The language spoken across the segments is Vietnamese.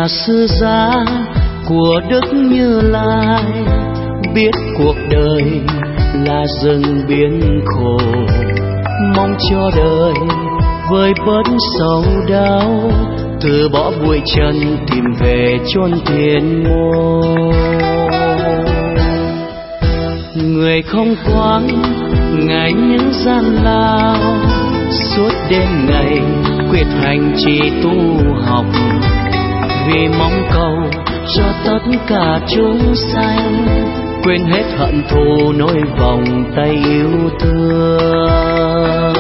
Sư gia của Đức Như Lai, biết cuộc đời là rừng biển khổ, mong cho đời vơi bớt sầu đau, từ bỏ bụi trần tìm về chốn thiên môn. Người không quán ngại những gian lao, suốt đêm ngày quyết hành trì tu học, vì mong cầu cho tất cả chúng sanh quên hết hận thù, nối vòng tay yêu thương.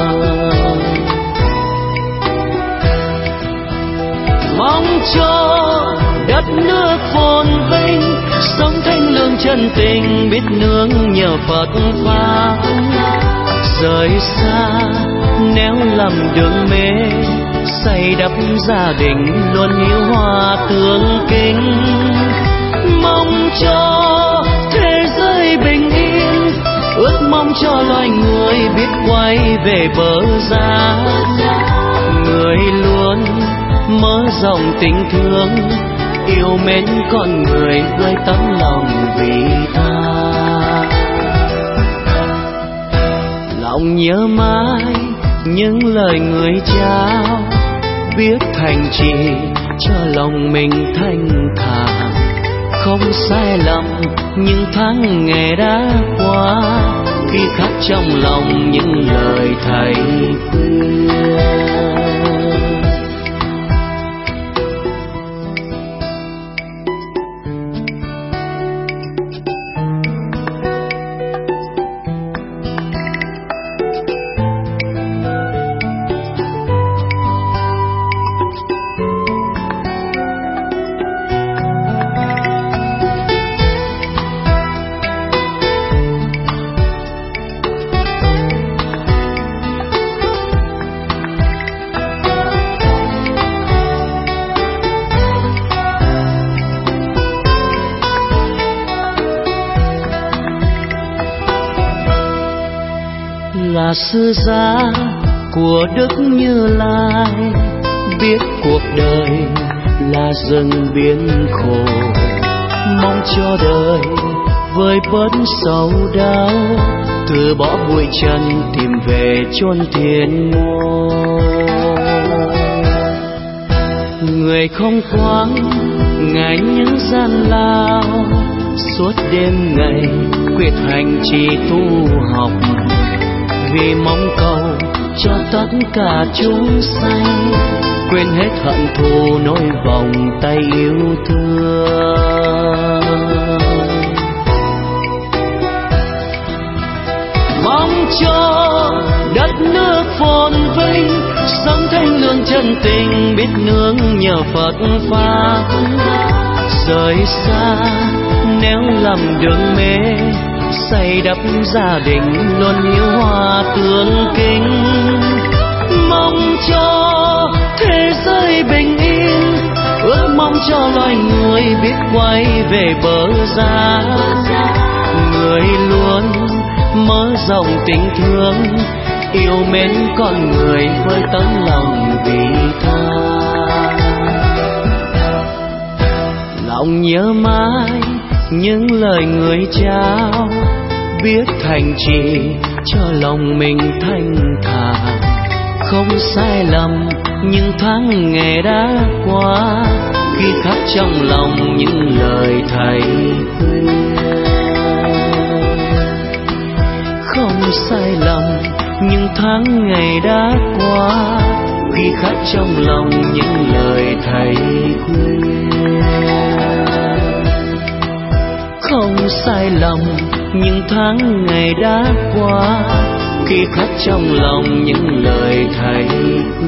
Mong cho đất nước phồn vinh, sống thanh lương chân tình, biết nương nhờ Phật pháp. Rời xa nếu lầm đường mê, xây đắp gia đình luôn hiếu hòa tương kính. Mong cho thế giới bình yên, ước mong cho loài người biết quay về bờ giá. Người luôn mở rộng tình thương, yêu mến con người với tấm lòng vị tha. Lòng nhớ mãi những lời người trao, biết thành trì cho lòng mình thanh thản. Không sai lầm những tháng ngày đã qua, khi khắc trong lòng những lời thầy khuyên. Là sư gia của Đức Như Lai, biết cuộc đời là rừng biển khổ, mong cho đời vơi bớt sầu đau, từ bỏ bụi trần tìm về chốn thiên môn. Người không quán ngại những gian lao, suốt đêm ngày quyết hành trì tu học, vì mong cầu cho tất cả chúng sanh quên hết hận thù, nối vòng tay yêu thương. Mong cho đất nước phồn vinh, sống thanh lương chân tình, biết nương nhờ Phật pháp. Rời xa nếu lầm đường mê, xây đắp gia đình luôn hiếu hòa tương kính. Mong cho thế giới bình yên, ước mong cho loài người biết quay về bờ giá. Người luôn mở rộng tình thương, yêu mến con người với tấm lòng vị tha. Lòng nhớ mãi những lời người trao, biết thành trì cho lòng mình thanh thản. Không sai lầm những tháng ngày đã qua, khi khắc trong lòng những lời thầy khuyên. Không sai lầm những tháng ngày đã qua, khi khắc trong lòng những lời thầy khuyên. Không sai lầm những tháng ngày đã qua, khi khắc trong lòng những lời thầy